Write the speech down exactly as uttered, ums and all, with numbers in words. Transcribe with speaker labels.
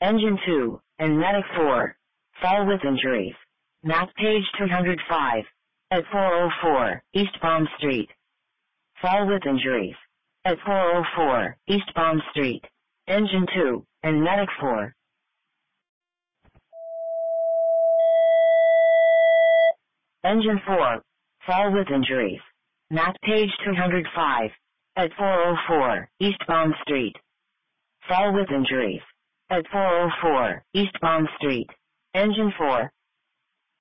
Speaker 1: Engine two, and Medic four. Fall with injuries. Map page two hundred five. At four oh four, East Baum Street. Fall with injuries. At four oh four, East Baum Street. Engine two, and Medic four. Engine four. Fall with injuries. Map page two hundred five. At four oh four, East Baum Street. Fall with injuries. At four oh four, East Baum Street. Engine four.